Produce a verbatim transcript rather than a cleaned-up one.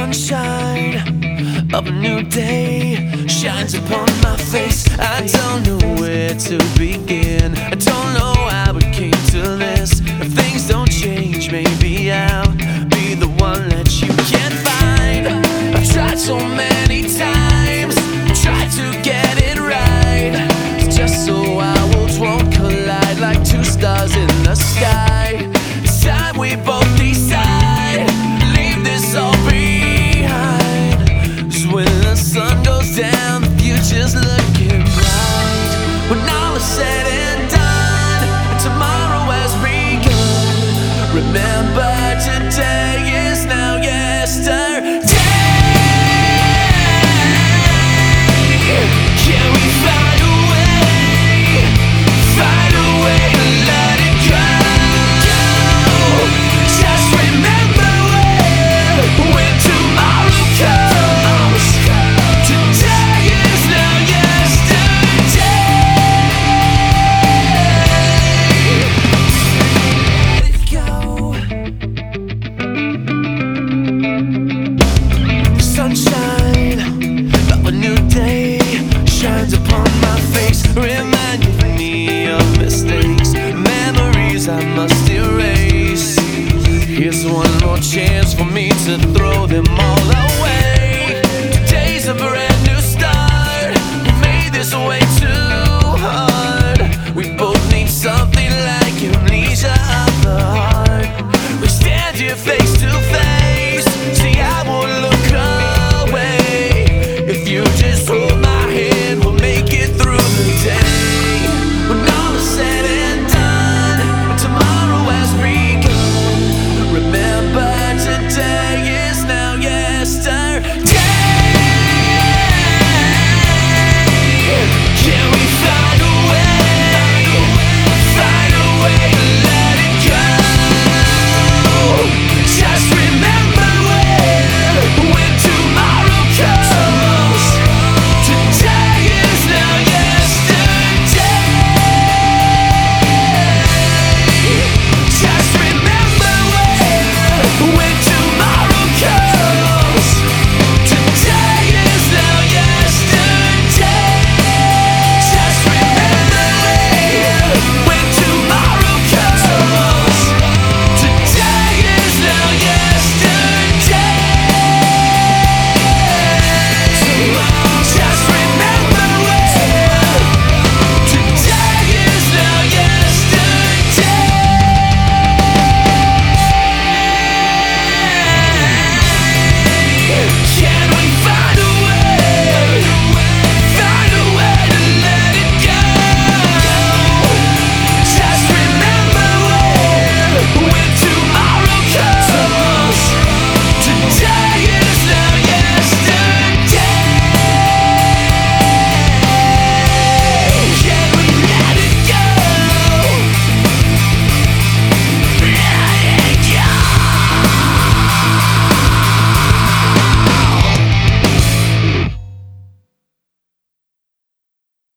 sunshine of a new day shines upon my face. I don't know where to begin. I don't know how it came to this. If things don't change, maybe I'll be the one that you can't find. I've tried so many times, tried to get it right, just so our worlds won't collide like two stars in the sky. It's time we both decide, leave this all behind. 'Cause when the sun goes down, the future's looking bright. When all is said and done, and tomorrow has begun, remember today is now yesterday. Can we find a way, find a way to let it go? Just remember when, when tomorrow comes, today is now yesterday. Let it go. Sunshine of a new day shines upon my face, reminding me of mistakes, memories I must erase. Here's one more chance for me to throw